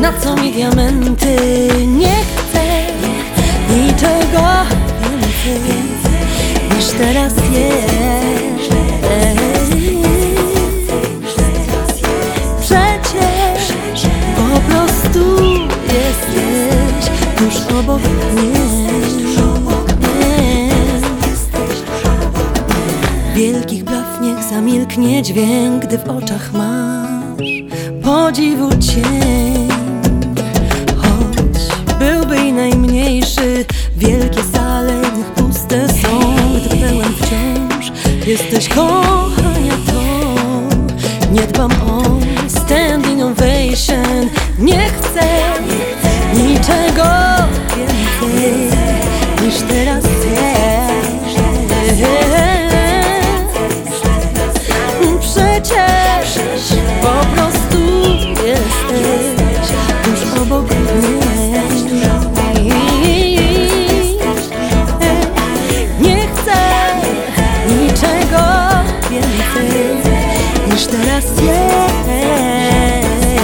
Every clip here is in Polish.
za co mi diamenty? Nie chcę niczego więcej niż teraz jest. Przecież po prostu jesteś tuż obok mnie. Wielkich blaw niech zamilknie dźwięk, gdy w oczach masz podziwu cień. Choć byłby i najmniejszy, wielkie sale niech puste są, gdy pełen wciąż jesteś kochania to. Nie dbam o standing ovation, nie chcę niczego więcej niż teraz jest. Przecież po prostu jesteś tuż obok mnie. Nie chcę niczego więcej niż teraz jest.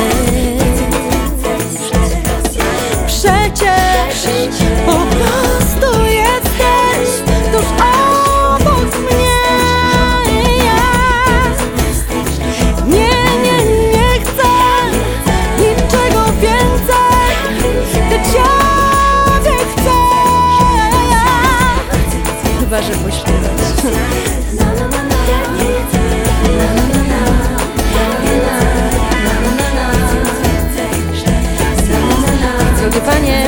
Przecież po prostu jesteś tuż obok mnie. Nie chcę niczego więcej, gdy Ciebie chcę. Chyba że pośpiewać. Drogie Panie,